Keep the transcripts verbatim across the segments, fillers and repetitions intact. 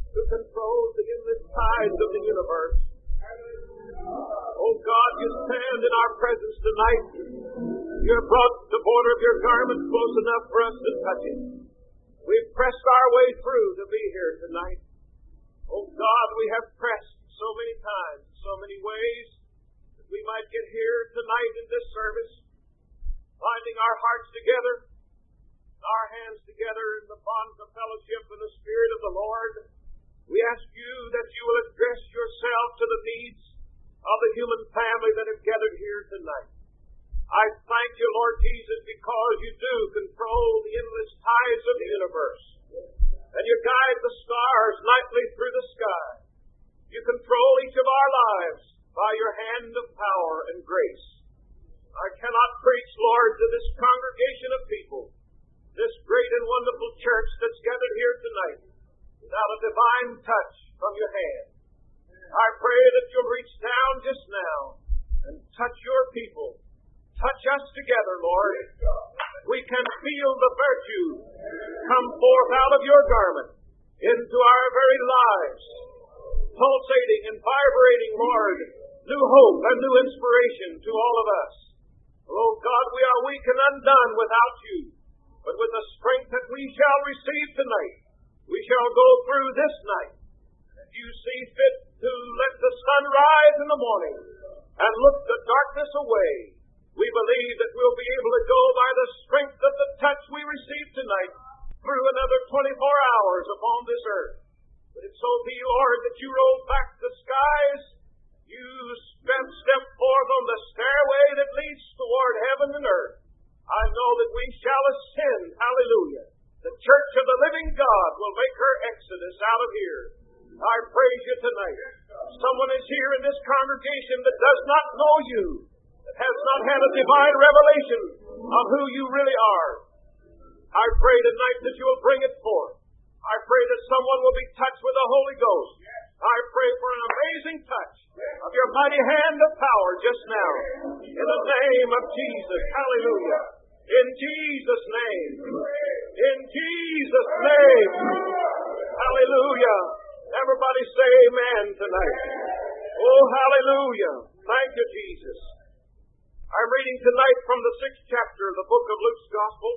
who controls the endless tides of the universe. Oh God, you stand in our presence tonight. You have brought the border of your garment close enough for us to touch it. We've pressed our way through to be here tonight. Oh God, we have pressed so many times, so many ways, that we might get here tonight in this service, binding our hearts together, our hands together in the bonds of fellowship in the Spirit of the Lord. We ask you that you will address yourself to the needs of the human family that have gathered here tonight. I thank you, Lord Jesus, because you do control the endless tides of the universe. And you guide the stars nightly through the sky. You control each of our lives by your hand of power and grace. I cannot preach, Lord, to this congregation of people, this great and wonderful church that's gathered here tonight, without a divine touch from your hand. I pray that you'll reach down just now and touch your people. Touch us together, Lord. We can feel the virtue come forth out of your garment into our very lives, pulsating and vibrating, Lord, new hope and new inspiration to all of us. Oh God, we are weak and undone without you, but with the strength that we shall receive tonight, we shall go through this night. If you see fit to let the sun rise in the morning and look the darkness away, we believe that we'll be able to go by the strength of the touch we received tonight through another twenty-four hours upon this earth. But it so be, Lord, that you roll back the skies, you step, step forth on the stairway that leads toward heaven and earth. I know that we shall ascend, hallelujah. The church of the living God will make her exodus out of here. I praise you tonight. Someone is here in this congregation that does not know you, has not had a divine revelation of who you really are. I pray tonight that you will bring it forth. I pray that someone will be touched with the Holy Ghost. I pray for an amazing touch of your mighty hand of power just now. In the name of Jesus. Hallelujah. In Jesus' name. In Jesus' name. Hallelujah. Everybody say amen tonight. Oh, hallelujah. Thank you, Jesus. I'm reading tonight from the sixth chapter of the book of Luke's Gospel.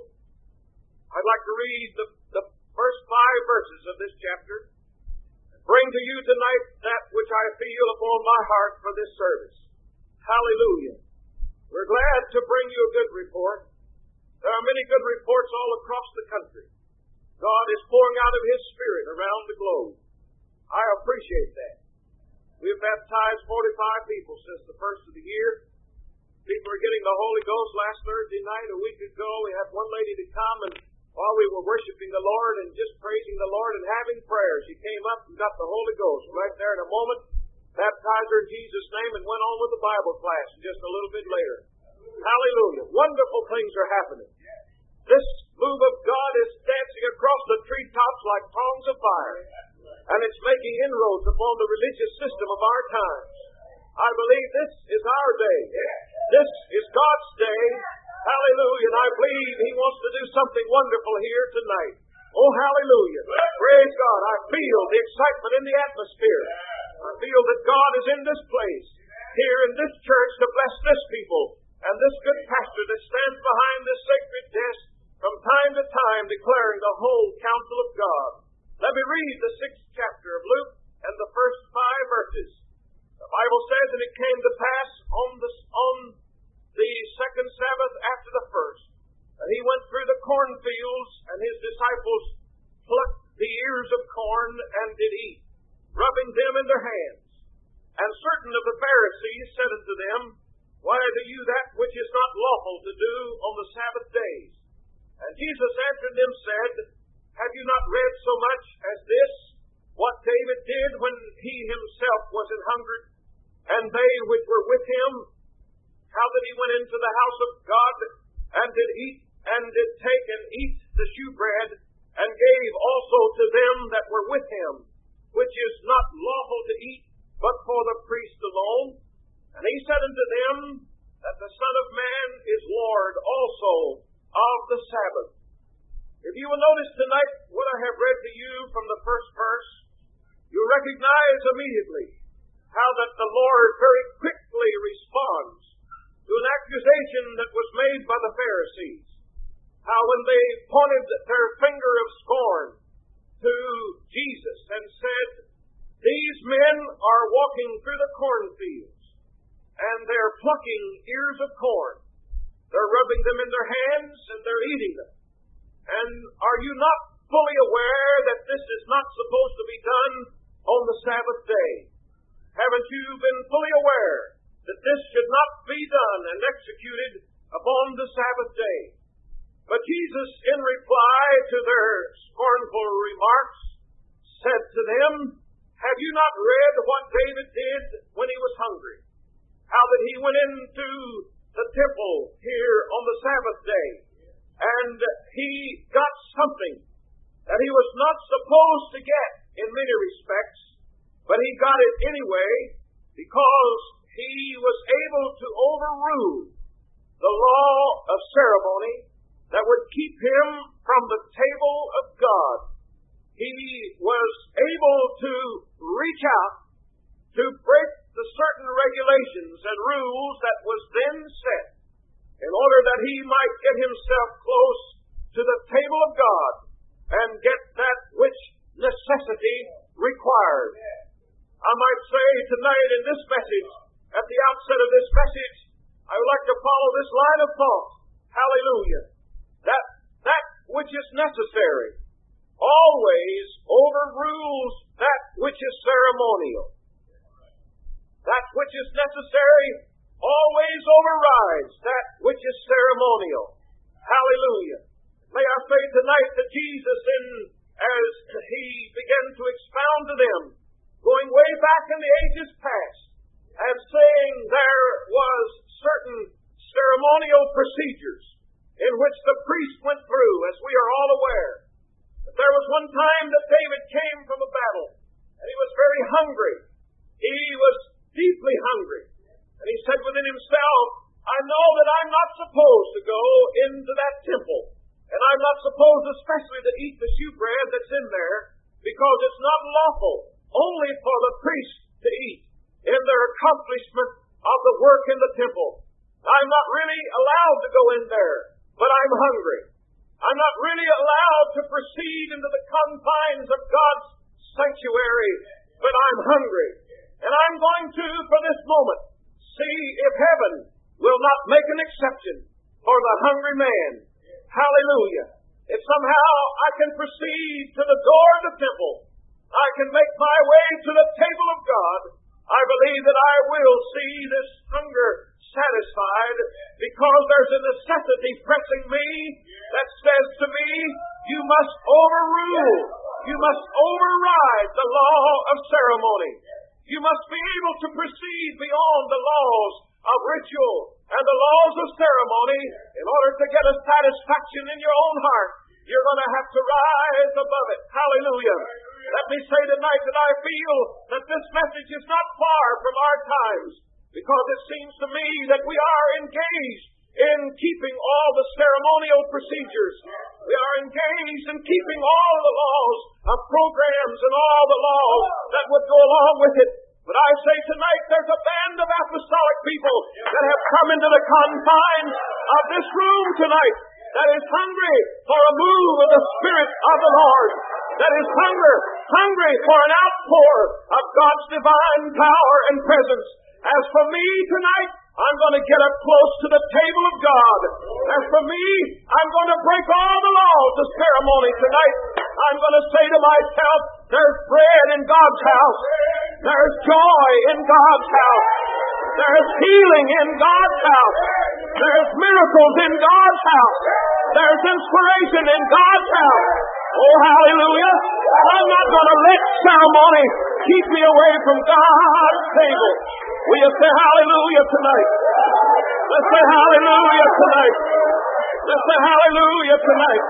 I'd like to read the, the first five verses of this chapter and bring to you tonight that which I feel upon my heart for this service. Hallelujah. We're glad to bring you a good report. There are many good reports all across the country. God is pouring out of His Spirit around the globe. I appreciate that. We've baptized forty-five people since the first of the year. People are getting the Holy Ghost. Last Thursday night, a week ago, we had one lady to come, and while we were worshiping the Lord and just praising the Lord and having prayer, she came up and got the Holy Ghost right there in a moment, baptized her in Jesus' name, and went on with the Bible class just a little bit later. Hallelujah. Wonderful things are happening. This move of God is dancing across the treetops like tongues of fire, and it's making inroads upon the religious system of our times. I believe this is our day. This is God's day. Hallelujah. And I believe He wants to do something wonderful here tonight. Oh, hallelujah. Praise God. I feel the excitement in the atmosphere. I feel that God is in this place, here in this church, to bless this people and this good pastor that stands behind this sacred desk from time to time declaring the whole counsel of God. Let me read the sixth chapter of Luke and the first five verses. The Bible says, and it came to pass on the, on the second Sabbath after the first, that he went through the cornfields, and his disciples plucked the ears of corn and did eat, rubbing them in their hands. And certain of the Pharisees said unto them, Why do you that which is not lawful to do on the Sabbath days? And Jesus answered them, said, Have you not read so much as this, what David did when he himself was an hungered, and they which were with him, how that he went into the house of God, and did eat, and did take and eat the shewbread, and gave also to them that were with him, which is not lawful to eat, but for the priest alone. And he said unto them, that the Son of Man is Lord also of the Sabbath. If you will notice tonight what I have read to you from the first verse, you recognize immediately how that the Lord very quickly responds to an accusation that was made by the Pharisees. How when they pointed their finger of scorn to Jesus and said, these men are walking through the cornfields and they're plucking ears of corn. They're rubbing them in their hands and they're eating them. And are you not fully aware that this is not supposed to be done on the Sabbath day? Haven't you been fully aware that this should not be done and executed upon the Sabbath day? But Jesus, in reply to their scornful remarks, said to them, have you not read what David did when he was hungry? How that he went into the temple here on the Sabbath day, and he got something that he was not supposed to get in many respects, but he got it anyway because he was able to overrule the law of ceremony that would keep him from the table of God. He was able to reach out to break the certain regulations and rules that was then set in order that he might get himself close to the table of God and get that which necessity required. I might say tonight in this message, at the outset of this message, I would like to follow this line of thought. Hallelujah. That that which is necessary always overrules that which is ceremonial. That which is necessary always overrides that which is ceremonial. Hallelujah. May I say tonight that Jesus, in, as he began to expound to them, going way back in the ages past, and saying there was certain ceremonial procedures in which the priest went through, as we are all aware. But there was one time that David came from a battle, and he was very hungry. He was deeply hungry. And he said within himself, I know that I'm not supposed to go into that temple. And I'm not supposed especially to eat the shewbread that's in there, because it's not lawful only for the priest to eat in their accomplishment of the work in the temple. I'm not really allowed to go in there, but I'm hungry. I'm not really allowed to proceed into the confines of God's sanctuary, but I'm hungry. And I'm going to, for this moment, see if heaven will not make an exception for the hungry man. Hallelujah. If somehow I can proceed to the door of the temple, I can make my way to the table of God, I believe that I will see this hunger satisfied, because there's a necessity pressing me that says to me, you must overrule, you must override the law of ceremony. You must be able to proceed beyond the laws of ritual and the laws of ceremony in order to get a satisfaction in your own heart. You're going to have to rise above it. Hallelujah. Let me say tonight that I feel that this message is not far from our times, because it seems to me that we are engaged in keeping all the ceremonial procedures. We are engaged in keeping all the laws of programs and all the laws that would go along with it. But I say tonight there's a band of apostolic people that have come into the confines of this room tonight that is hungry for a move of the Spirit of the Lord, that is hunger, hungry for an outpour of God's divine power and presence. As for me tonight, I'm going to get up close to the table of God. As for me, I'm going to break all the laws of ceremony tonight. I'm going to say to myself, there's bread in God's house. There's joy in God's house. There's healing in God's house. There's miracles in God's house. There's inspiration in God's house. Oh, hallelujah. I'm not going to let ceremony keep me away from God's table. Will you say hallelujah tonight? Let's say hallelujah tonight. Let's say hallelujah tonight.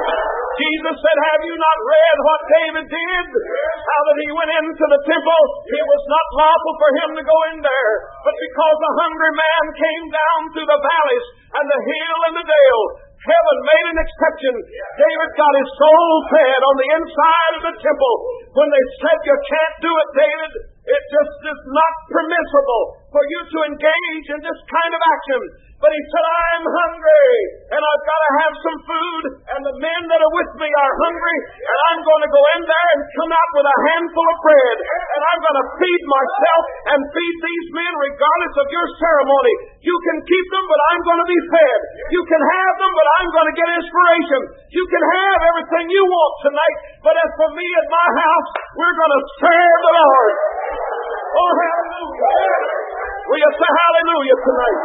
Jesus said, have you not read what David did? How that he went into the temple, it was not lawful for him to go in there. But because a hungry man came down through the valleys and the hill and the dale, heaven made an exception. David got his soul fed on the inside of the temple. when they said you can't do it, David, it just is not permissible for you to engage in this kind of action. But he said, I'm hungry, and I've got to have some food, and the men that are with me are hungry, and I'm going to go in there and come out with a handful of bread, and I'm going to feed myself and feed these men regardless of your ceremony. You can keep them, but I'm going to be fed. You can have them, but I'm going to get inspiration. You can have everything you want tonight, but as for me and my house, we're going to serve the Lord. Oh, hallelujah. Will you say hallelujah tonight?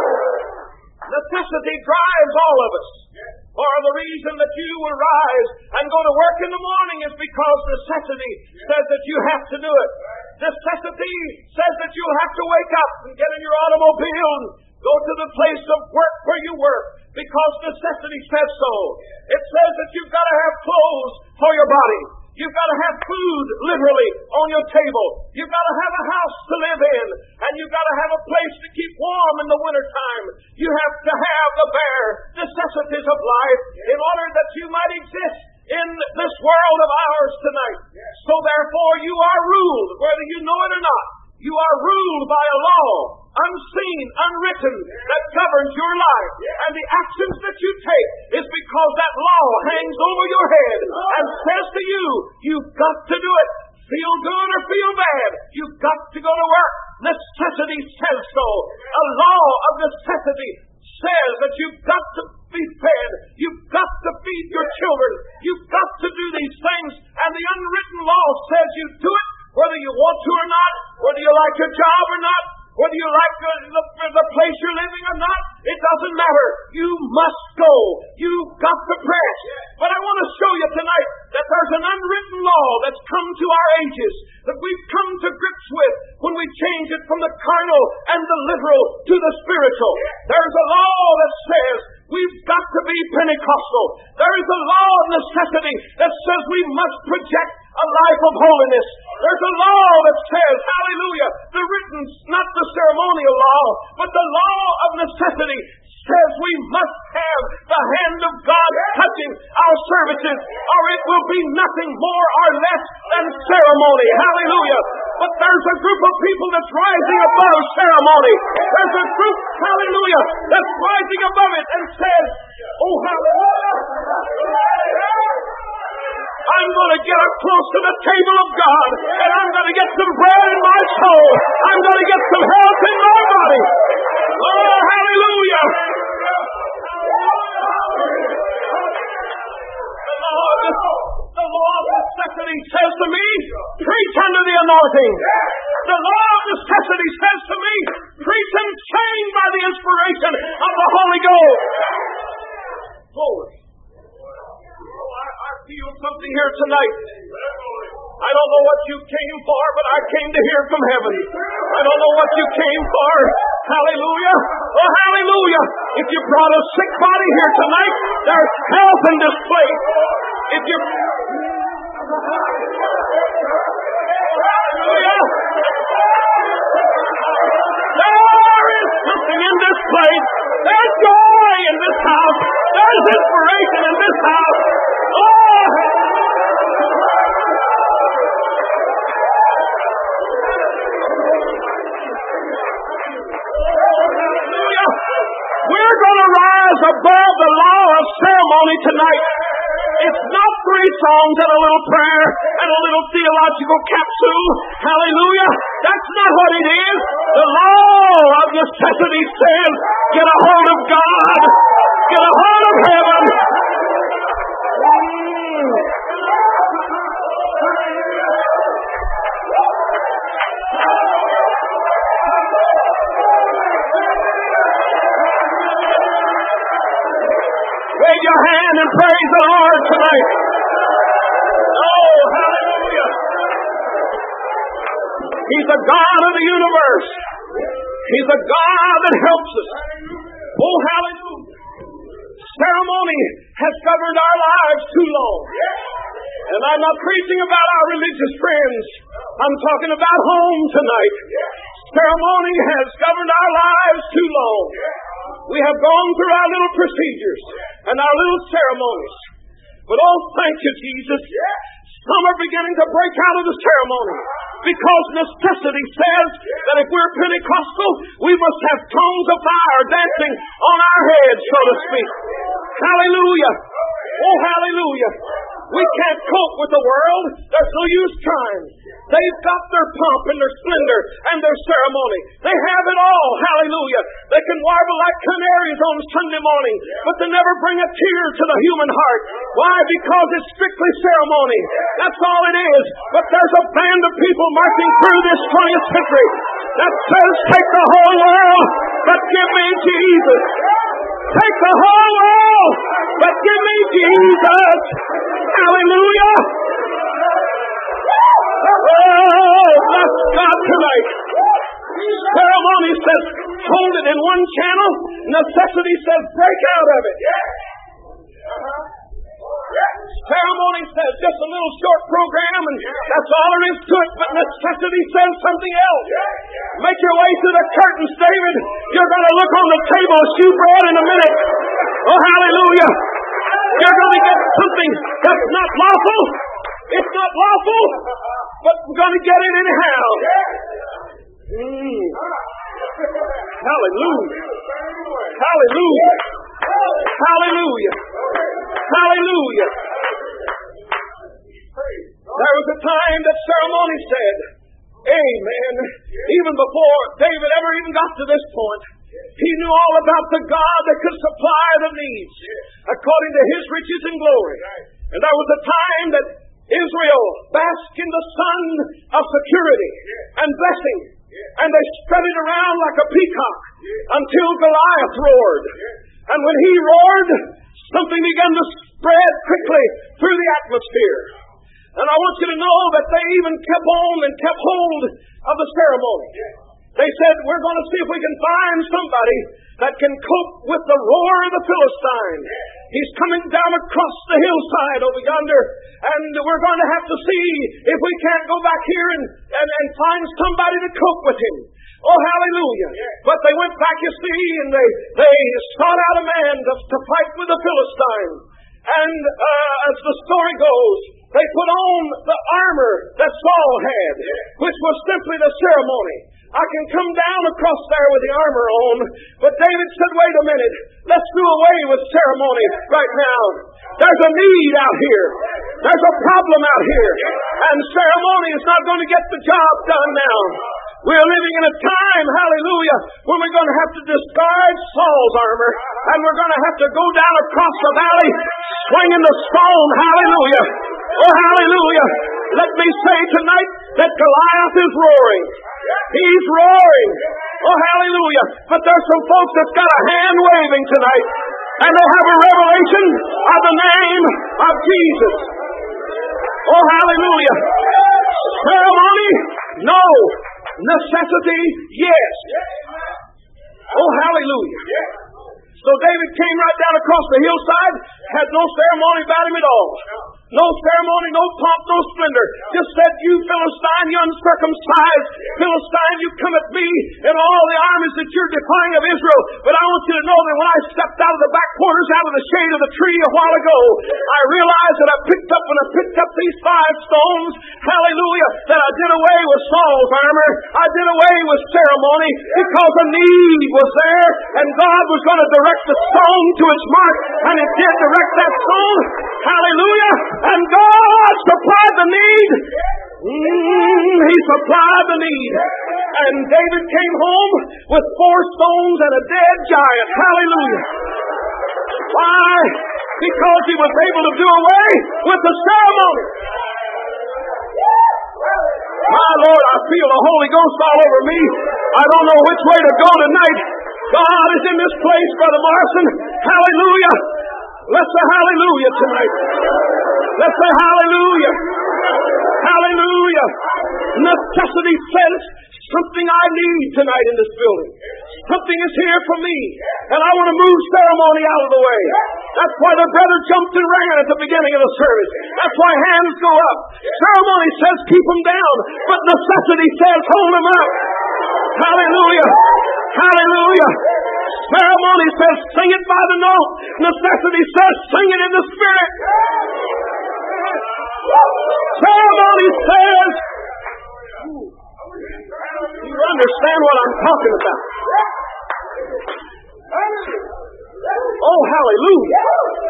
Necessity drives all of us. For the reason that you will rise and go to work in the morning is because necessity says that you have to do it. Necessity says that you'll have to wake up and get in your automobile and go to the place of work where you work because necessity says so. It says that you've got to have clothes for your body. You've got to have food, literally, on your table. You've got to have a house to live in. And you've got to have a place to keep warm in the wintertime. You have to have the bare necessities of life in order that you might exist in this world of ours tonight. So therefore, you are ruled, whether you know it or not. You are ruled by a law, unseen, unwritten, that governs your life. And the actions that you take is because that law hangs over your head and says to you, you've got to do it. Feel good or feel bad, you've got to go to work. Necessity says so. A law of necessity says that you've got to be fed. You've got to feed your children. You've got to do these things. And the unwritten law says you do it whether you want to or not, whether you like your job or not, whether you like the, the, the place you're living or not. It doesn't matter. You must go. You've got to press. But I want to show you tonight that there's an unwritten law that's come to our ages, that we've come to grips with when we change it from the carnal and the literal to the spiritual. There's a law that says we've got to be Pentecostal. There is a law of necessity that says we must project a life of holiness. There's a law that says, hallelujah, the written, not the ceremonial law, but the law of necessity says we must have the hand of God touching our services, or it will be nothing more or less than ceremony. Hallelujah. But there's a group of people that's rising above ceremony. There's a group, hallelujah, that's rising above it and says, oh, hallelujah, I'm going to get up close to the table of God, and I'm going to get some bread in my soul. I'm going to get some health in my body. Oh, hallelujah. The law of, the law of necessity says to me, preach under the anointing. The law of necessity says to me, preach and sing by the inspiration of the Holy Ghost. Glory. I feel something here tonight. I don't know what you came for, but I came to hear from heaven. I don't know what you came for. Hallelujah. Oh, hallelujah. If you brought a sick body here tonight, there's health in this place. If you... Hallelujah. There is something in this place. There's joy in this house. There's inspiration in this house. Oh! Hallelujah. We're going to rise above the law of ceremony tonight. It's not three songs and a little prayer and a little theological capsule. Hallelujah. That's not what it is. The law of necessity says, get a hold of God. Get a hold of heaven. Wave your hand and praise the Lord tonight. Oh, hallelujah. He's the God of the universe. He's the God that helps us. Oh, hallelujah. Ceremony has governed our lives too long. And I'm not preaching about our religious friends. I'm talking about home tonight. Ceremony has governed our lives too long. We have gone through our little procedures and our little ceremonies. But oh, thank you, Jesus. Some are beginning to break out of the ceremony because necessity says that if we're Pentecostal, we must have tongues of fire dancing on our heads, so to speak. Hallelujah. Oh, hallelujah. We can't cope with the world. There's no use trying. They've got their pomp and their splendor and their ceremony. They have it all. Hallelujah. They can warble like canaries on Sunday morning, but they never bring a tear to the human heart. Why? Because it's strictly ceremony. That's all it is. But there's a band of people marching through this twentieth century that says, take the whole world, but give me Jesus. Take the whole world, but give me Jesus. Hallelujah. Oh, bless God tonight. Ceremony says, hold it in one channel. Necessity says, break out of it. Ceremony says, just a little short program, and that's all there is to it. But necessity says something else. Make your way to the curtains, David. You're going to look on the table of shewbread in a minute. Oh, hallelujah. You're going to get something that's not lawful. It's not lawful, but we're going to get it anyhow. Mm. Hallelujah. Hallelujah. Hallelujah. Hallelujah. There was a time that ceremony said, amen. Even before David ever even got to this point, he knew all about the God that could supply the needs according to his riches and glory. And there was a time that Israel basked in the sun of security and blessing, and they spread it around like a peacock until Goliath roared. And when he roared, something began to spread quickly through the atmosphere. And I want you to know that they even kept on and kept hold of the ceremony. They said, we're going to see if we can find somebody that can cope with the roar of the Philistine. He's coming down across the hillside over yonder, and we're going to have to see if we can't go back here and, and, and find somebody to cope with him. Oh, hallelujah. But they went back, you see, and they, they sought out a man to, to fight with the Philistine. And uh, as the story goes, they put on the armor that Saul had, which was simply the ceremony. I can come down across there with the armor on, but David said, wait a minute, let's do away with ceremony right now. There's a need out here. There's a problem out here. And ceremony is not going to get the job done now. We're living in a time, hallelujah, when we're going to have to discard Saul's armor, and we're going to have to go down across the valley swinging the stone, hallelujah. Oh, hallelujah. Let me say tonight that Goliath is roaring. He's roaring. Oh, hallelujah. But there's some folks that's got a hand waving tonight, and they'll have a revelation of the name of Jesus. Oh, hallelujah. Ceremony? No. Necessity? Yes. Oh, hallelujah. So David came right down across the hillside, had no ceremony about him at all. No ceremony, no pomp, no splendor. Just said, you Philistine, you uncircumcised Philistine, you come at me and all the armies that you're defying of Israel. But I want you to know that when I stepped out of the back quarters, out of the shade of the tree a while ago, I realized that I picked up, when I picked up these five stones, hallelujah, that I did away with Saul's armor. I did away with ceremony because a need was there, and God was going to direct the stone to its mark, and it did direct that stone. Hallelujah. And God supplied the need. Mm, he supplied the need. And David came home with four stones and a dead giant. Hallelujah. Why? Because he was able to do away with the ceremony. My Lord, I feel the Holy Ghost all over me. I don't know which way to go tonight. God is in this place, Brother Morrison. Hallelujah. Let's say hallelujah tonight. Let's say hallelujah. Hallelujah. Necessity says something I need tonight in this building. Something is here for me. And I want to move ceremony out of the way. That's why the brother jumped and ran at the beginning of the service. That's why hands go up. Ceremony says keep them down, but necessity says hold them up. Hallelujah. Hallelujah. Ceremony says sing it by the note. Necessity says sing it in the spirit. says, you understand what I'm talking about. Oh, hallelujah.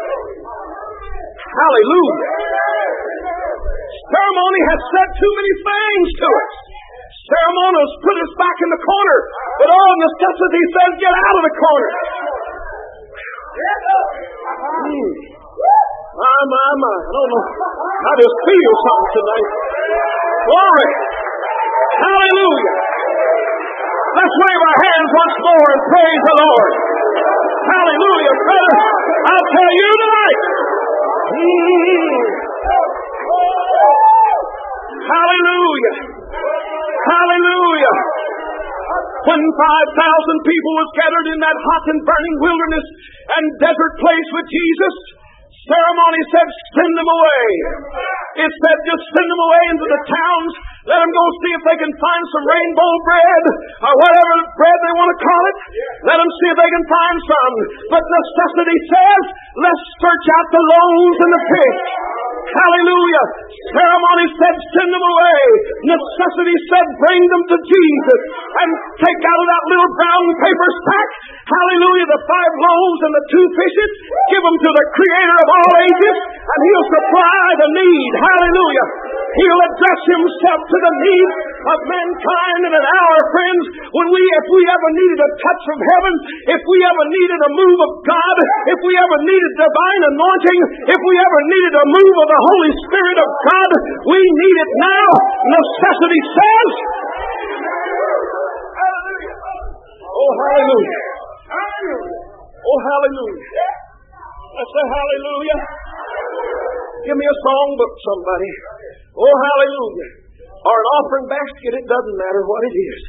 Hallelujah. Ceremony has said too many things to us. Ceremony has put us back in the corner. But all necessity says, get out of the corner. Hmm. My, my, my. I don't know. I just feel something tonight. Glory. Hallelujah. Let's wave our hands once more and praise the Lord. Hallelujah, brother. I'll tell you tonight. Mm. Hallelujah. Hallelujah. When five thousand people was gathered in that hot and burning wilderness and desert place with Jesus, ceremony said, send them away. It said, just send them away into the towns. Let them go see if they can find some rainbow bread or whatever bread they want to call it. Let them see if they can find some. But necessity says, let's search out the loaves and the fish. Hallelujah. Ceremony said, send them away. Necessity said, bring them to Jesus and take out of that little brown paper sack, hallelujah, the five loaves and the two fishes. Give them to the Creator of all ages and He'll supply the need. Hallelujah. He'll address Himself to the needs of mankind in an hour, friends, when we, if we ever needed a touch from heaven, if we ever needed a move of God, if we ever needed divine anointing, if we ever needed a move of the Holy Spirit of God, we need it now. Necessity says. Oh, hallelujah. Oh, hallelujah. Let's say hallelujah. Give me a songbook, somebody. Oh, hallelujah. Or an offering basket, it doesn't matter what it is.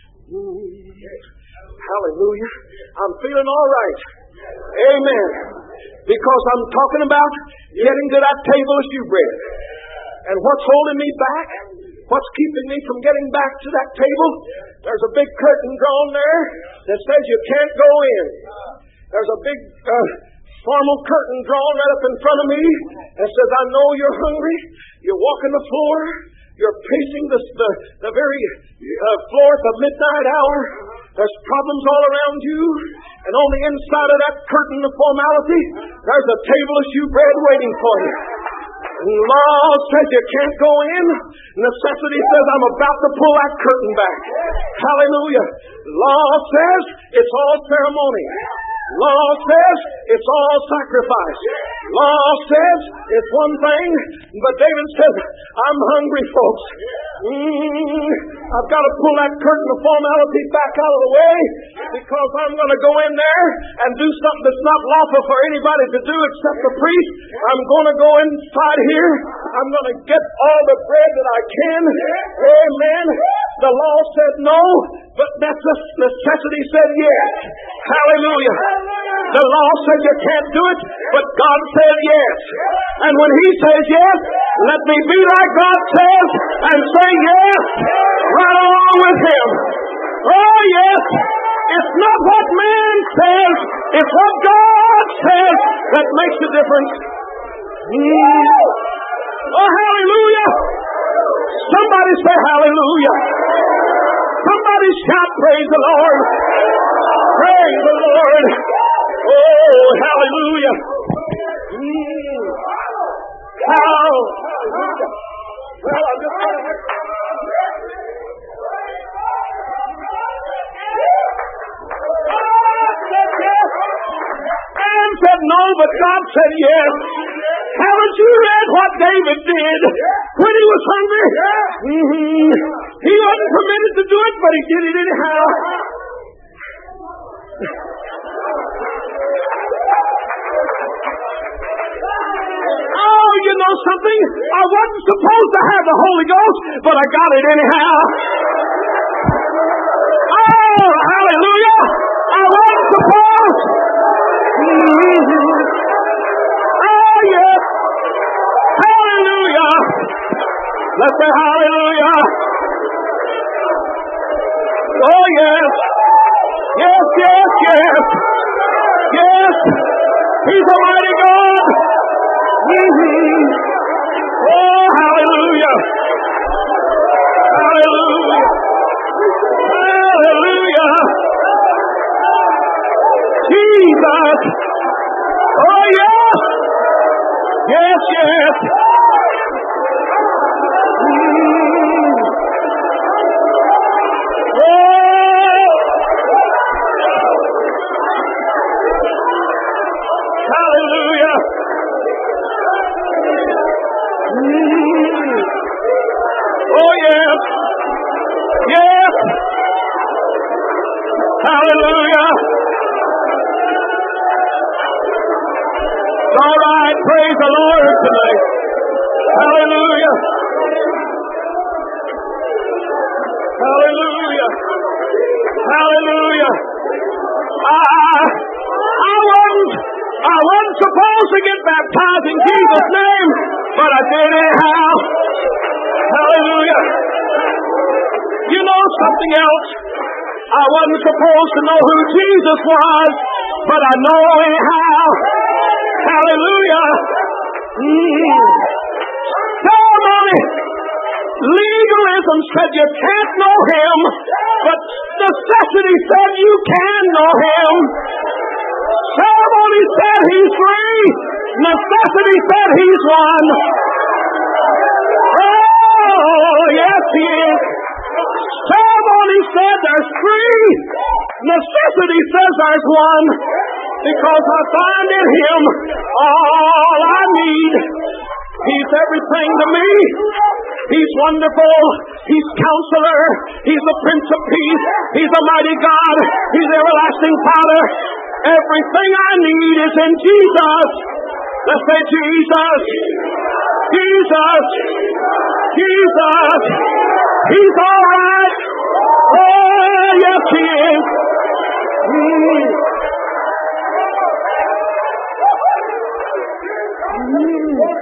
Hallelujah. I'm feeling all right. Amen. Because I'm talking about getting to that table of shewbread. And what's holding me back? What's keeping me from getting back to that table? There's a big curtain drawn there that says you can't go in. There's a big uh, formal curtain drawn right up in front of me that says, I know you're hungry. You're walking the floor. You're pacing the, the, the very uh, floor at the midnight hour. There's problems all around you. And on the inside of that curtain of formality, there's a table of shewbread waiting for you. And law says you can't go in. Necessity says I'm about to pull that curtain back. Hallelujah. Law says it's all ceremony. Law says it's all sacrifice. Law says it's one thing, but David says, I'm hungry, folks. Mm, I've got to pull that curtain of formality back out of the way because I'm going to go in there and do something that's not lawful for anybody to do except the priest. I'm going to go inside here. I'm going to get all the bread that I can. Amen. The law said no, but necessity said yes. Hallelujah. The law said you can't do it, but God said yes. And when He says yes, let me be like God says and say yes right along with Him. Oh yes, it's not what man says, it's what God says that makes the difference. Mm. Oh hallelujah. Somebody say hallelujah. Somebody shout praise the Lord. Praise the Lord. Oh, hallelujah. Mm. How? Well, I'm just going to... Man said no, but God said yes. Haven't you read what David did when he was hungry? Mm-hmm. He wasn't permitted to do it, but he did it anyhow. Oh, you know something? I wasn't supposed to have the Holy Ghost, but I got it anyhow. Oh, hallelujah! I wasn't supposed. Mm-hmm. Oh, yes. Hallelujah. Let's say hallelujah. Oh, yes. Yes, yes, yes. Yes. He's a mighty God. Mm-hmm. Oh, hallelujah. yes. Mm. Oh. Hallelujah. Mm. Oh, yes. Yes. Hallelujah. All right. Praise the Lord tonight. Hallelujah. Hallelujah. Hallelujah. I, I wasn't, I wasn't supposed to get baptized in Jesus' name, but I did anyhow. Hallelujah. You know something else? I wasn't supposed to know who Jesus was, but I know anyhow. Hallelujah. Mm. Ceremony. Legalism said you can't know him, but necessity said you can know him. Ceremony said he's free. Necessity said he's one. Oh, yes, he is. Ceremony said there's three. Necessity says there's one. Because I find in him all I need. He's everything to me. He's wonderful. He's counselor. He's the Prince of Peace. He's a mighty God. He's the everlasting Father. Everything I need is in Jesus. Let's say Jesus. Jesus. Jesus. He's all right. Oh, yes, he is. Mm. Mm.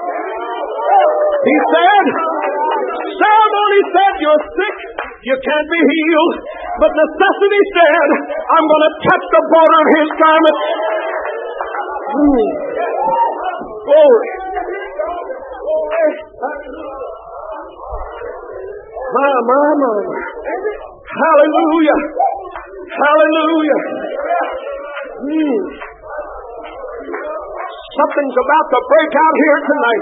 He said, ceremony said you're sick, you can't be healed, but necessity said, I'm going to touch the border of his garment. Mm. Glory. My, my, my. Hallelujah. Hallelujah. Mm. Something's about to break out here tonight.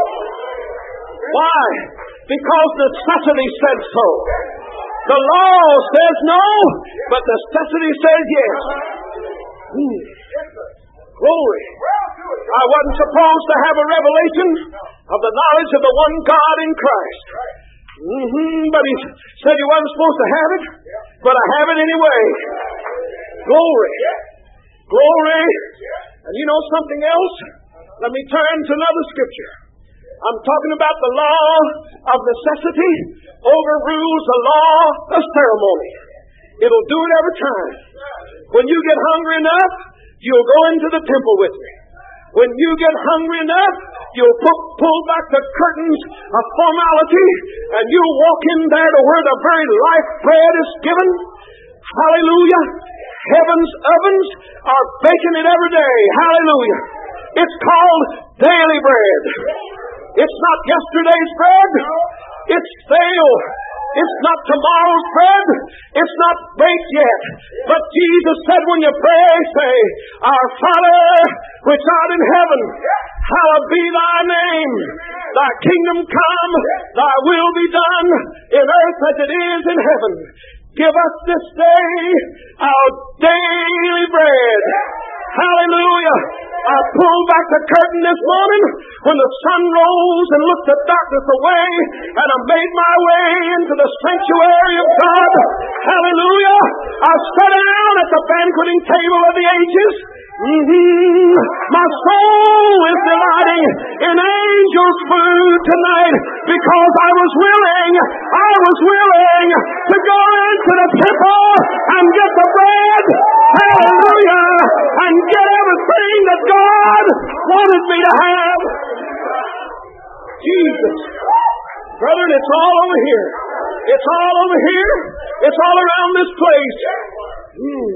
Why? Because necessity said so. The law says no, but necessity says yes. Hmm. Glory. I wasn't supposed to have a revelation of the knowledge of the one God in Christ. Mm-hmm. But he said he wasn't supposed to have it, but I have it anyway. Glory. Glory. And you know something else? Let me turn to another scripture. I'm talking about the law of necessity overrules the law of ceremony. It'll do it every time. When you get hungry enough, you'll go into the temple with me. When you get hungry enough, you'll pull, pull back the curtains of formality and you'll walk in there to where the very life bread is given. Hallelujah. Heaven's ovens are baking it every day. Hallelujah. It's called daily bread. It's not yesterday's bread. It's stale. It's not tomorrow's bread. It's not baked yet. But Jesus said when you pray, say, Our Father, which art in heaven, hallowed be thy name. Thy kingdom come, thy will be done in earth as it is in heaven. Give us this day our daily bread. Hallelujah. I pulled back the curtain this morning when the sun rose and looked the darkness away, and I made my way into the sanctuary of God. Hallelujah. I sat down at the banqueting table of the ages. Mm-hmm. My soul is delighting in angels' food tonight because I was willing, I was willing to go into the temple and get the bread. Hallelujah. And get everything that God wanted me to have. Jesus. Brethren, it's all over here. It's all over here. It's all around this place. Hmm.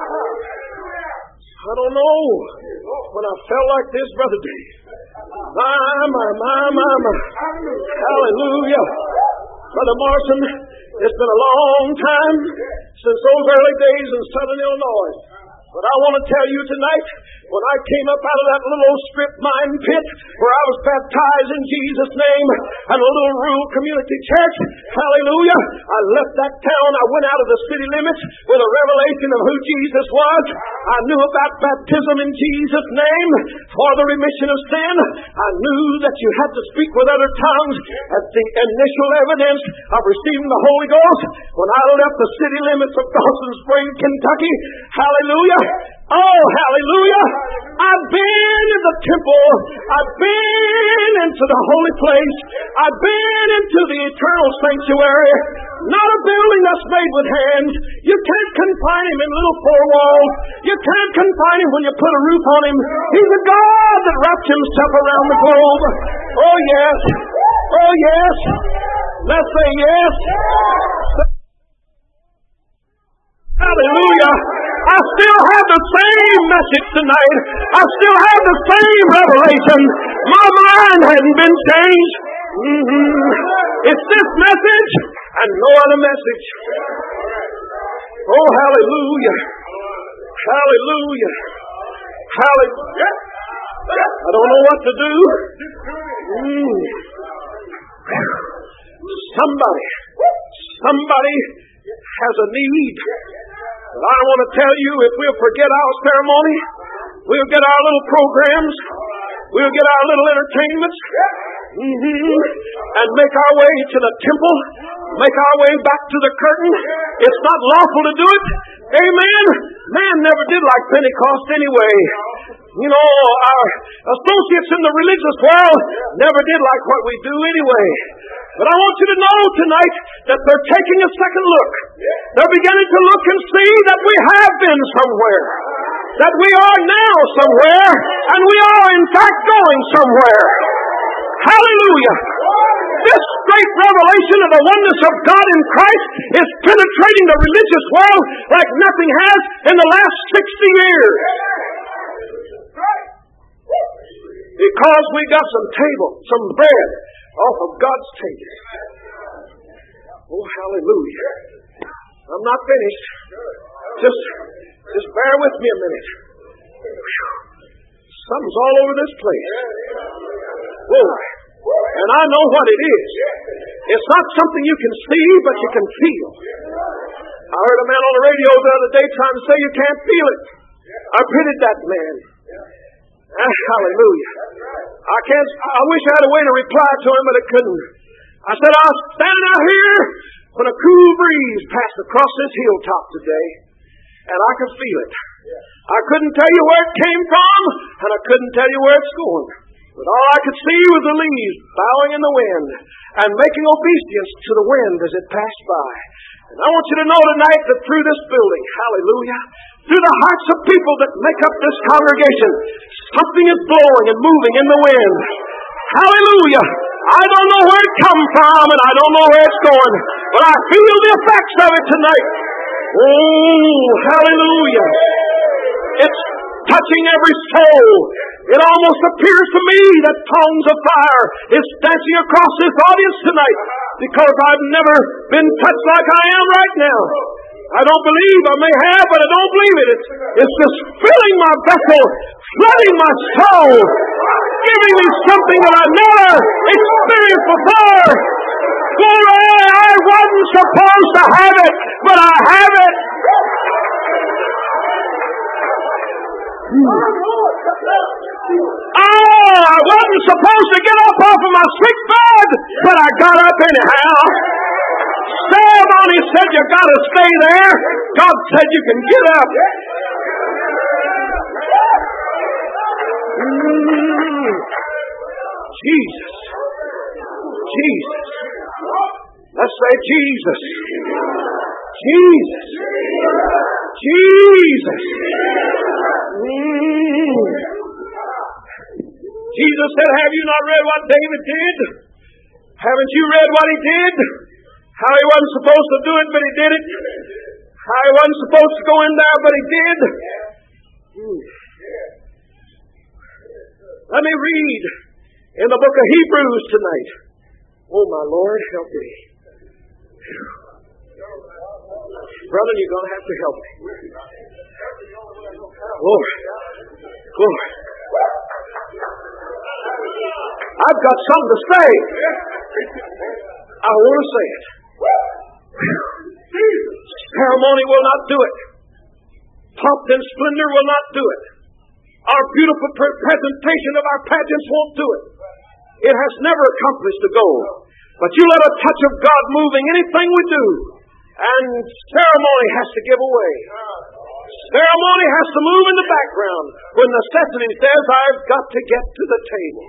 I don't know when I felt like this, Brother Dave. My, my, my, my, my. Hallelujah. Brother Morrison, it's been a long time since those early days in Southern Illinois. But I want to tell you tonight, when I came up out of that little old strip mine pit where I was baptized in Jesus' name at a little rural community church, hallelujah, I left that town. I went out of the city limits with a revelation of who Jesus was. I knew about baptism in Jesus' name for the remission of sin. I knew that you had to speak with other tongues as the initial evidence of receiving the Holy Ghost. When I left the city limits of Dawson Springs, Kentucky, hallelujah, oh, hallelujah, I've been in the temple. I've been into the holy place. I've been into the eternal sanctuary. Not a building that's made with hands. You can't confine him in little four walls. You can't confine him when you put a roof on him. He's a God that wraps himself around the globe. Oh, yes. Oh, yes. Let's say yes. Hallelujah. I still have the same message tonight. I still have the same revelation. My mind hasn't been changed. Mm-hmm. It's this message and no other message. Oh, hallelujah. Hallelujah. Hallelujah. I don't know what to do. Mm. Somebody, somebody has a need. But I want to tell you, if we'll forget our ceremony, we'll get our little programs, we'll get our little entertainments, mm-hmm, and make our way to the temple, make our way back to the curtain. It's not lawful to do it. Amen. Man never did like Pentecost anyway. You know, our associates in the religious world never did like what we do anyway. But I want you to know tonight that they're taking a second look. They're beginning to look and see that we have been somewhere. That we are now somewhere. And we are in fact going somewhere. Hallelujah. This great revelation of the oneness of God in Christ is penetrating the religious world like nothing has in the last sixty years. Because we got some table, some bread off of God's table. Oh, hallelujah. I'm not finished. Just, just bear with me a minute. Something's all over this place. Whoa. And I know what it is. It's not something you can see, but you can feel. I heard a man on the radio the other day trying to say you can't feel it. I pitied that man. Ah, hallelujah. I can't, I wish I had a way to reply to him, but I couldn't. I said, I was standing out here when a cool breeze passed across this hilltop today, and I could feel it. I couldn't tell you where it came from, and I couldn't tell you where it's going. But all I could see was the leaves bowing in the wind and making obeisance to the wind as it passed by. And I want you to know tonight that through this building, hallelujah, through the hearts of people that make up this congregation, something is blowing and moving in the wind. Hallelujah. I don't know where it comes from and I don't know where it's going, but I feel the effects of it tonight. Oh, hallelujah. It's touching every soul. It almost appears to me that tongues of fire is dancing across this audience tonight because I've never been touched like I am right now. I don't believe, I may have, but I don't believe it. It's, it's just filling my vessel, flooding my soul, giving me something that I never experienced before. Glory, I wasn't supposed to have it, but I have it. Oh, I wasn't supposed to get up off of my sick bed, but I got up anyhow. Ceremony said you got to stay there. God said you can get up. Mm. Jesus. Jesus. Let's say Jesus. Jesus. Jesus. Mm. Jesus said, have you not read what David did? Haven't you read what he did? How he wasn't supposed to do it, but he did it. How he wasn't supposed to go in there, but he did. Mm. Let me read in the book of Hebrews tonight. Oh, my Lord, help me. Brother, you're going to have to help me. Glory. Glory. I've got something to say. I want to say it. Ceremony will not do it. Pomp and splendor will not do it. Our beautiful pre- presentation of our pageants won't do it. It has never accomplished the goal. But you let a touch of God moving anything we do, and ceremony has to give away. Ceremony has to move in the background when necessity says, I've got to get to the table.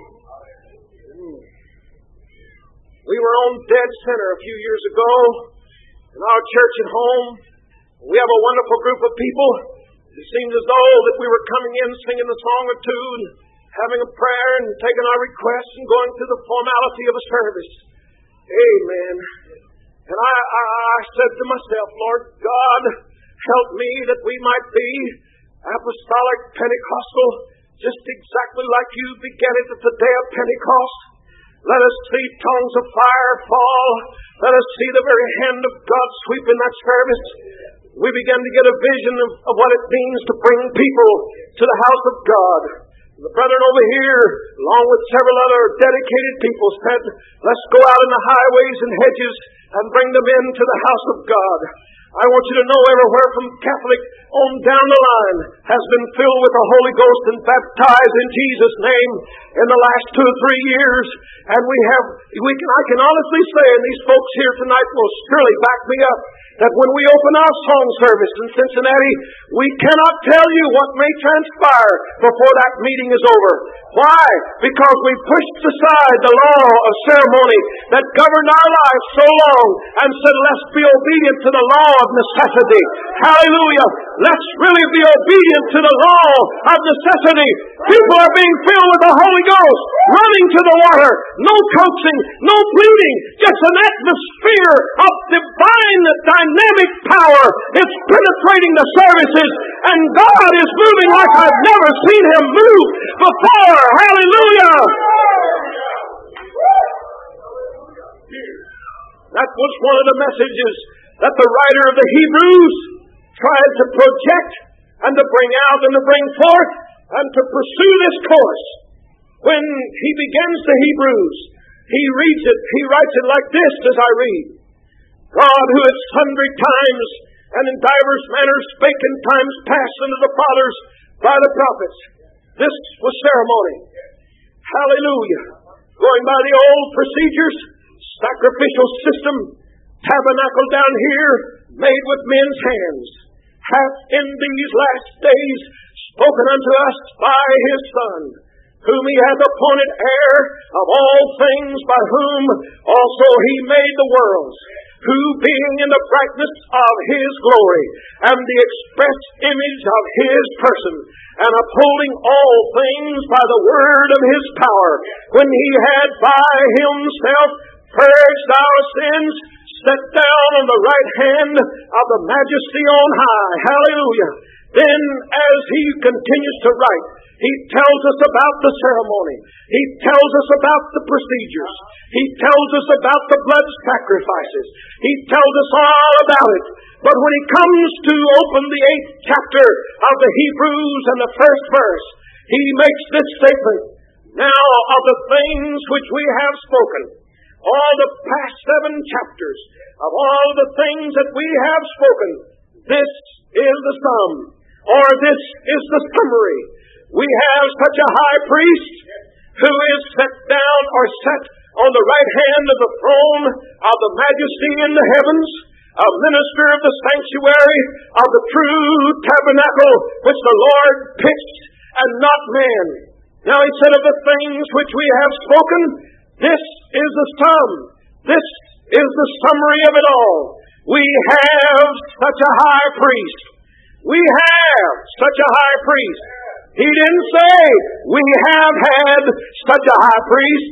We were on Dead Center a few years ago in our church at home. We have a wonderful group of people. It seemed as though that we were coming in singing a song or two and having a prayer and taking our requests and going through the formality of a service. Amen. And I, I, I said to myself, Lord God, help me that we might be apostolic Pentecostal, just exactly like you began it at the day of Pentecost. Let us see tongues of fire fall. Let us see the very hand of God sweep in that service. We began to get a vision of, of what it means to bring people to the house of God. The brethren over here, along with several other dedicated people, said, let's go out in the highways and hedges and bring them into the house of God. I want you to know everywhere from Catholic on down the line has been filled with the Holy Ghost and baptized in Jesus' name in the last two or three years. And we have, we can, I can honestly say, and these folks here tonight will surely back me up, that when we open our song service in Cincinnati, we cannot tell you what may transpire before that meeting is over. Why? Because we pushed aside the law of ceremony that governed our lives so long and said, let's be obedient to the law of necessity. Hallelujah. Let's really be obedient to the law of necessity. People are being filled with the Holy Ghost, running to the water, no coaxing, no pleading, just an atmosphere of divine dynamic power. It's penetrating the services, and God is moving like I've never seen Him move before. Hallelujah! That was one of the messages that the writer of the Hebrews tried to project and to bring out and to bring forth and to pursue this course. When he begins the Hebrews, he reads it, he writes it like this as I read. God, who at sundry times and in divers manners spake in times past unto the fathers by the prophets. This was ceremony. Hallelujah. Going by the old procedures, sacrificial system, tabernacle down here, made with men's hands, hath in these last days spoken unto us by His Son, whom He hath appointed heir of all things, by whom also He made the worlds, who being in the brightness of His glory, and the express image of His person, and upholding all things by the word of His power, when He had by Himself purged our sins, sat down on the right hand of the Majesty on high. Hallelujah. Then as he continues to write, he tells us about the ceremony. He tells us about the procedures. He tells us about the blood sacrifices. He tells us all about it. But when he comes to open the eighth chapter of the Hebrews and the first verse, he makes this statement. Now of the things which we have spoken, all the past seven chapters, of all the things that we have spoken, this is the sum, or this is the summary. We have such a high priest who is set down or set on the right hand of the throne of the Majesty in the heavens, a minister of the sanctuary of the true tabernacle which the Lord pitched and not man. Now he said, of the things which we have spoken, this is the sum. This is the summary of it all. We have such a high priest. We have such a high priest. He didn't say we have had such a high priest.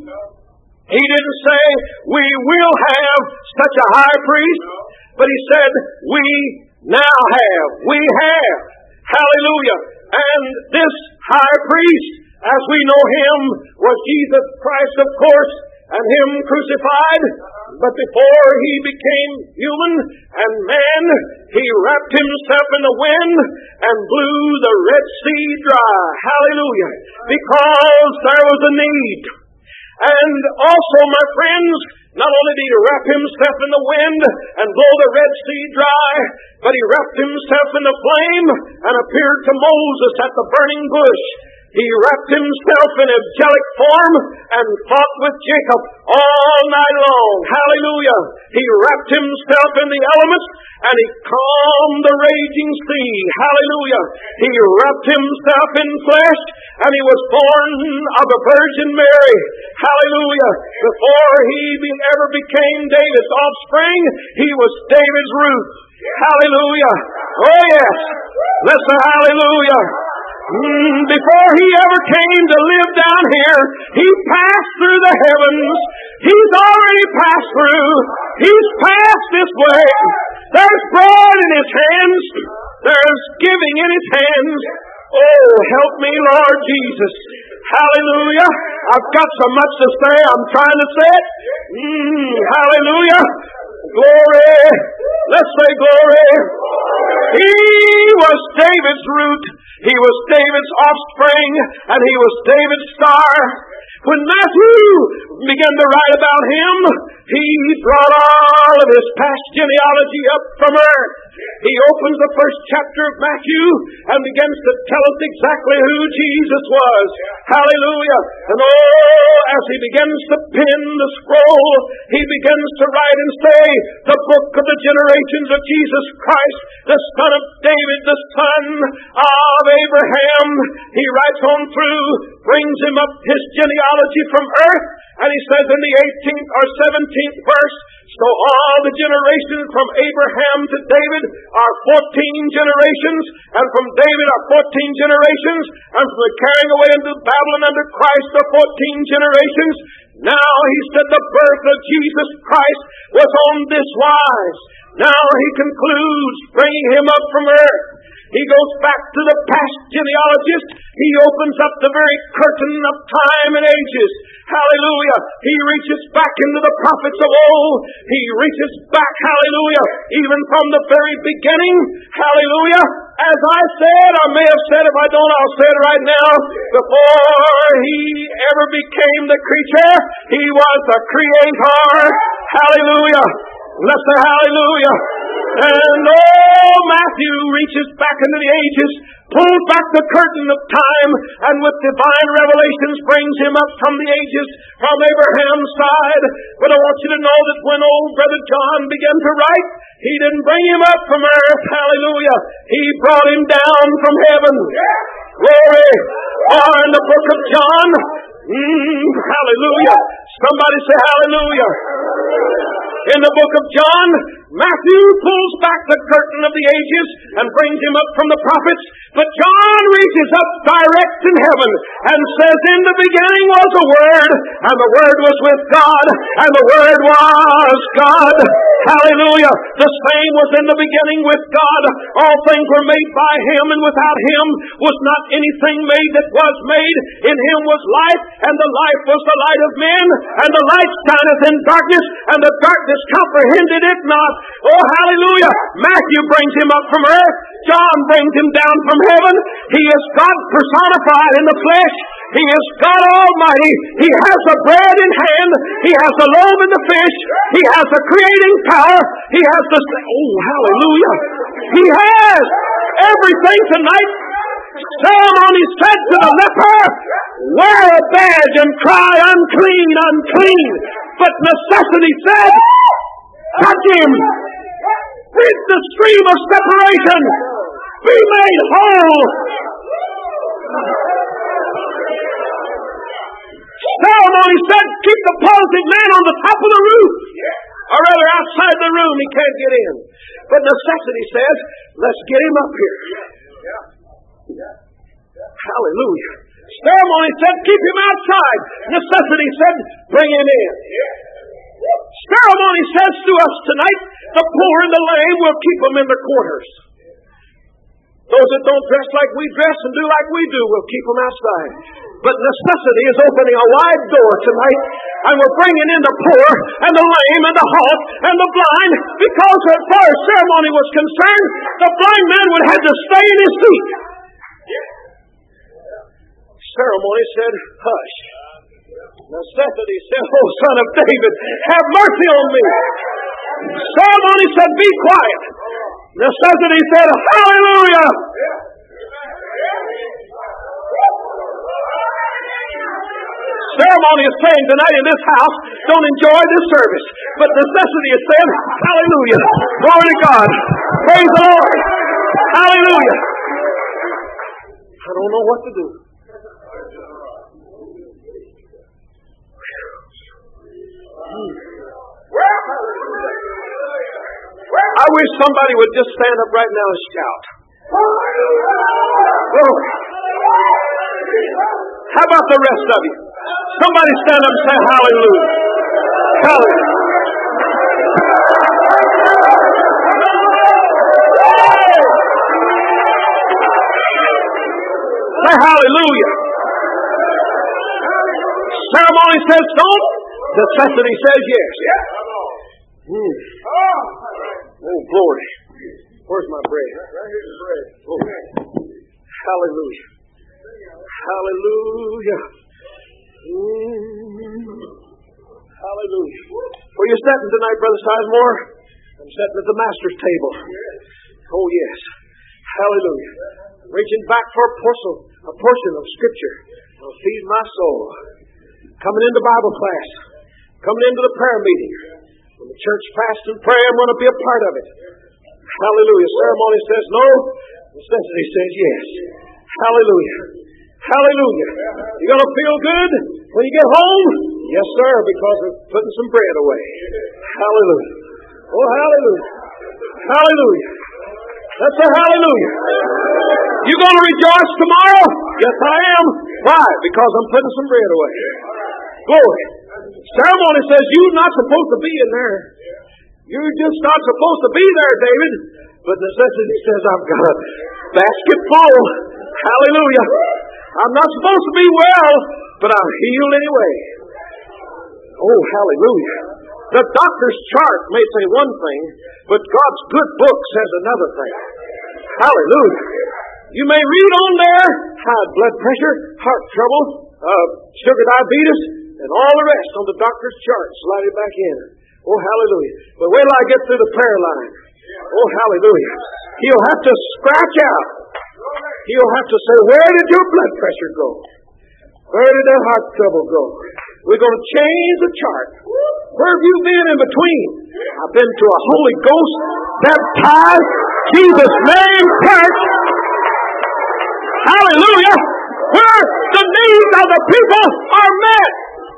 He didn't say we will have such a high priest. But he said we now have. We have. Hallelujah. And this high priest, as we know him, was Jesus Christ, of course. and him crucified. But before he became human and man, he wrapped himself in the wind and blew the Red Sea dry. Hallelujah. Because there was a need. And also, my friends, not only did he wrap himself in the wind and blow the Red Sea dry, but he wrapped himself in the flame and appeared to Moses at the burning bush. He wrapped himself in angelic form and fought with Jacob all night long. Hallelujah. He wrapped himself in the elements and he calmed the raging sea. Hallelujah. He wrapped himself in flesh and he was born of a Virgin Mary. Hallelujah. Before he be, ever became David's offspring, he was David's root. Hallelujah. Oh yes. Let's say hallelujah. Mm, before he ever came to live down here, he passed through the heavens. He's already passed through. He's passed this way. There's bread in his hands. There's giving in his hands. Oh, help me, Lord Jesus. Hallelujah. I've got so much to say. I'm trying to say it. Mm, hallelujah. Glory. Let's say glory. He was David's root. He was David's offspring, and he was David's star. When Matthew began to write about him, he brought all of his past genealogy up from earth. He opens the first chapter of Matthew and begins to tell us exactly who Jesus was. Hallelujah. And oh, as he begins to pen the scroll, he begins to write and say, the book of the generations of Jesus Christ, the son of David, the son of Abraham. He writes on through, brings him up his genealogy from earth, and he says in the eighteenth or seventeenth verse, so all the generations from Abraham to David are fourteen generations, and from David are fourteen generations, and from the carrying away into Babylon under Christ are fourteen generations. Now he said the birth of Jesus Christ was on this wise. Now he concludes, bringing him up from earth. He goes back to the past genealogist. He opens up the very curtain of time and ages. Hallelujah. He reaches back into the prophets of old. He reaches back, hallelujah, even from the very beginning. Hallelujah. As I said, I may have said, if I don't, I'll say it right now. Before he ever became the creature, he was the creator. Hallelujah. Let's say hallelujah. And oh, Matthew reaches back into the ages, pulls back the curtain of time, and with divine revelations brings him up from the ages, from Abraham's side. But I want you to know that when old Brother John began to write, he didn't bring him up from earth. Hallelujah. He brought him down from heaven. Glory. Or in the book of John, mm, hallelujah. Somebody say hallelujah. In the book of John, Matthew pulls back the curtain of the ages and brings him up from the prophets. But John reaches up direct in heaven and says, in the beginning was a Word, and the Word was with God, and the Word was God. Hallelujah. The same was in the beginning with God. All things were made by Him, and without Him was not anything made that was made. In Him was life, and the life was the light of men, and the light shineth in darkness, and the darkness comprehended it not. Oh, hallelujah. Matthew brings him up from earth. John brings him down from heaven. He is God personified in the flesh. He is God Almighty. He has the bread in hand. He has the loaves and the fish. He has the creating power. He has the... Oh, hallelujah. He has everything tonight. Ceremony said to the leper, wear a badge and cry, unclean, unclean. But necessity said, touch him. With the stream of separation, be made whole. Ceremony said, keep the palsied man on the top of the roof. Or rather, outside the room, he can't get in. But necessity says, let's get him up here. Hallelujah. Ceremony said, keep him outside. Necessity said, bring him in. Ceremony says to us tonight, the poor and the lame will keep them in their quarters. Those that don't dress like we dress and do like we do will keep them outside. But necessity is opening a wide door tonight, and we're bringing in the poor and the lame and the halt and the blind, because as far as ceremony was concerned, the blind man would have to stay in his seat. Ceremony said, hush. Necessity said, oh, son of David, have mercy on me. Ceremony said, be quiet. Necessity said, hallelujah. Ceremony is saying tonight in this house, don't enjoy this service. But necessity is saying, hallelujah. Glory to God. Praise the Lord. Hallelujah. I don't know what to do. I wish somebody would just stand up right now and shout. Glory. How about the rest of you? Somebody stand up and say hallelujah. Hallelujah. Say hallelujah. Ceremony says don't. Necessity says yes. Mm. Oh, glory. Where's my bread? Oh. Hallelujah. Hallelujah. Mm. Hallelujah. Where you sitting tonight, Brother Sizemore? I'm sitting at the Master's table. Oh, yes. Hallelujah. I'm reaching back for a portion, a portion of Scripture. It'll feed my soul. Coming into Bible class. Coming into the prayer meeting. When the church fasts and pray, I'm going to be a part of it. Hallelujah. Ceremony says no. Necessity says yes. Hallelujah. Hallelujah. You going to feel good when you get home? Yes, sir, because we're putting some bread away. Hallelujah. Oh, hallelujah. Hallelujah. Let's say hallelujah. You going to rejoice tomorrow? Yes, I am. Why? Because I'm putting some bread away. Glory. Ceremony says you're not supposed to be in there. You're just not supposed to be there, David. But necessity says I've got a basket full. Hallelujah. I'm not supposed to be well, but I'm healed anyway. Oh, hallelujah. The doctor's chart may say one thing, but God's good book says another thing. Hallelujah. You may read on there high blood pressure, heart trouble, uh, sugar diabetes, and all the rest on the doctor's chart. Slide it back in. Oh, hallelujah. But wait till I get through the prayer line. Oh, hallelujah. He'll have to scratch out. He'll have to say, where did your blood pressure go? Where did that heart trouble go? We're going to change the chart. Where have you been in between? I've been to a Holy Ghost baptized Jesus' name church. Hallelujah. Where the needs of the people are met.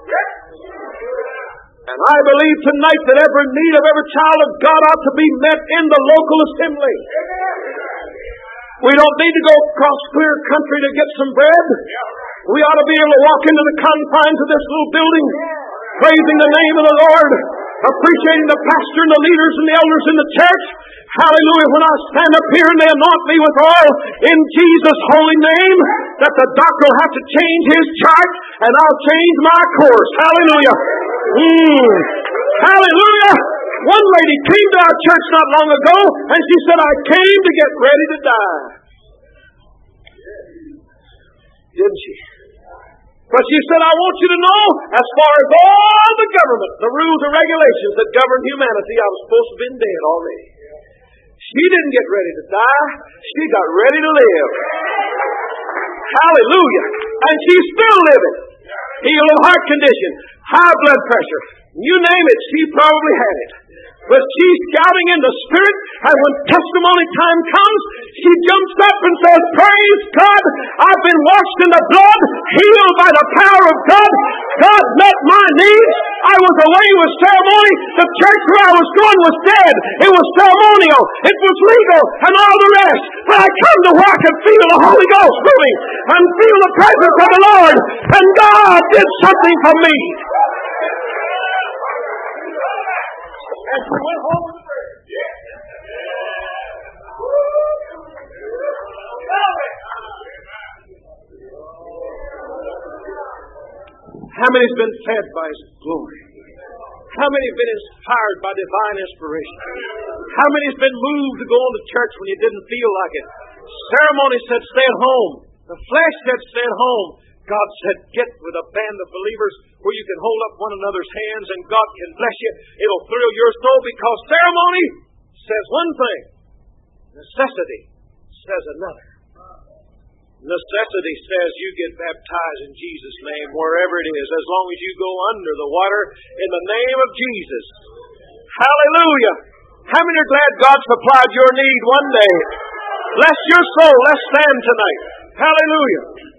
And I believe tonight that every need of every child of God ought to be met in the local assembly. We don't need to go across clear country to get some bread. We ought to be able to walk into the confines of this little building, praising the name of the Lord, appreciating the pastor and the leaders and the elders in the church. Hallelujah. When I stand up here and they anoint me with oil in Jesus' holy name, that the doctor will have to change his chart and I'll change my course. Hallelujah. Mm. Hallelujah. One lady came to our church not long ago and she said, I came to get ready to die. Didn't she? But she said, I want you to know, as far as all the government, the rules and regulations that govern humanity, I was supposed to have been dead already. She didn't get ready to die. She got ready to live. Hallelujah. And she's still living. Healed of heart condition, high blood pressure. You name it, she probably had it. But she's shouting in the Spirit, and when testimony time comes, she jumps up and says, praise God, I've been washed in the blood, healed by the power of God. God met my needs. I was away with ceremony. The church where I was going was dead. It was ceremonial. It was legal and all the rest. But I come to walk and feel the Holy Ghost moving and feel the presence of the Lord. And God did something for me. And she went home with her. Yeah. many's been fed by His glory? How many have been inspired by divine inspiration? How many's been moved to go on to church when you didn't feel like it? Ceremony said stay at home. The flesh said stay at home. God said get with a band of believers where you can hold up one another's hands and God can bless you. It'll thrill your soul because ceremony says one thing. Necessity says another. Necessity says you get baptized in Jesus' name wherever it is, as long as you go under the water in the name of Jesus. Hallelujah! How many are glad God supplied your need one day? Bless your soul. Let's stand tonight. Hallelujah!